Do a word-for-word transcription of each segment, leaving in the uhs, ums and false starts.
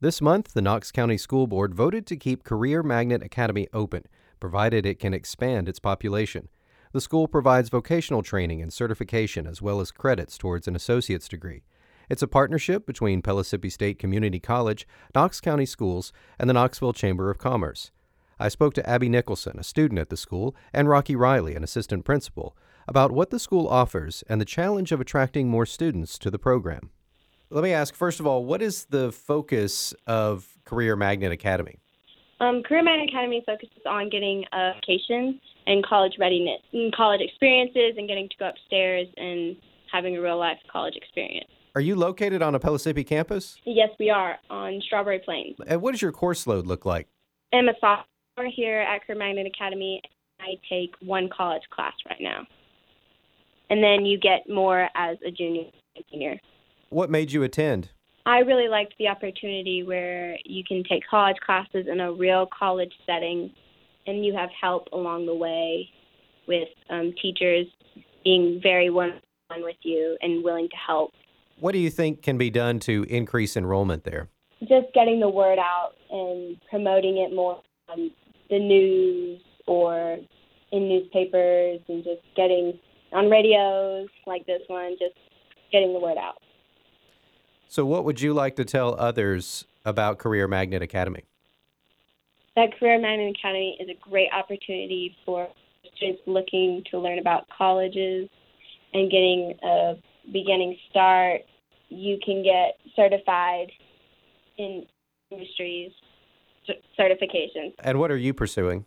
This month, the Knox County School Board voted to keep Career Magnet Academy open, provided it can expand its population. The school provides vocational training and certification as well as credits towards an associate's degree. It's a partnership between Pellissippi State Community College, Knox County Schools, and the Knoxville Chamber of Commerce. I spoke to Abby Nicholson, a student at the school, and Rocky Riley, an assistant principal, about what the school offers and the challenge of attracting more students to the program. Let me ask, first of all, what is the focus of Career Magnet Academy? Um, Career Magnet Academy focuses on getting a vocation and college readiness, and college experiences, and getting to go upstairs and having a real-life college experience. Are you located on a Pellissippi campus? Yes, we are, on Strawberry Plains. And what does your course load look like? I'm a sophomore here at Career Magnet Academy. I take one college class right now. And then you get more as a junior and senior. What made you attend? I really liked the opportunity where you can take college classes in a real college setting, and you have help along the way with um, teachers being very one-on-one with you and willing to help. What do you think can be done to increase enrollment there? Just getting the word out and promoting it more on the news or in newspapers, and just getting on radios like this one, just getting the word out. So what would you like to tell others about Career Magnet Academy? That Career Magnet Academy is a great opportunity for students looking to learn about colleges and getting a beginning start. You can get certified in industries, certifications. And what are you pursuing?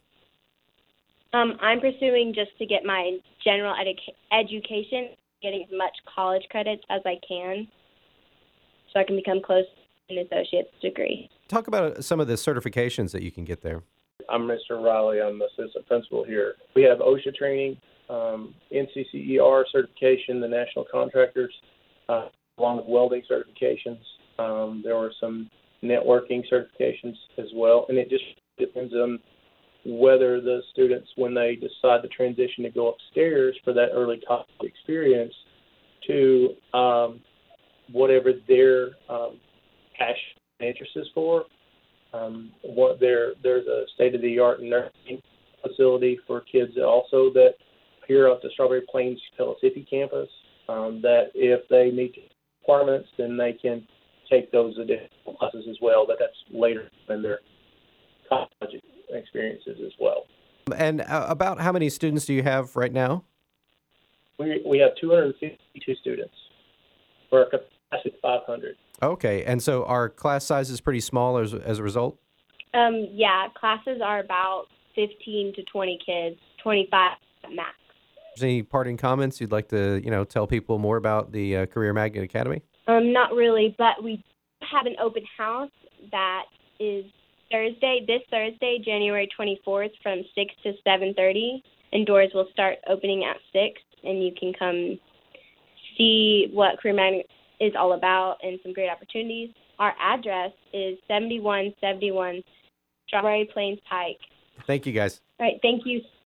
Um, I'm pursuing just to get my general edu- education, getting as much college credits as I can, so I can become close to an associate's degree. Talk about some of the certifications that you can get there. I'm Mister Riley. I'm the assistant principal here. We have OSHA training, um, N C C E R certification, the national contractors, uh, along with welding certifications. Um, there were some networking certifications as well, and it just depends on whether the students, when they decide to transition to go upstairs for that early college experience, to um, whatever their um, passion and interest is for. Um, what there, there's a state-of-the-art nursing facility for kids also that here at the Strawberry Plains Pellissippi campus, um, that if they meet requirements, then they can take those additional classes as well, but that's later in their college experiences as well. And uh, about how many students do you have right now? We we have two hundred fifty-two students for a capacity of five hundred. Okay, and so our class size is pretty small as, as a result? Um, yeah, classes are about fifteen to twenty kids, twenty-five max. Any parting comments you'd like to, you know, tell people more about the uh, Career Magnet Academy? Um, not really, but we have an open house that is Thursday, this Thursday, January twenty-fourth, from six to seven thirty, and doors will start opening at six, and you can come see what Career Magnet is all about and some great opportunities. Our address is seventy-one seventy-one Strawberry Plains Pike. Thank you, guys. All right, thank you.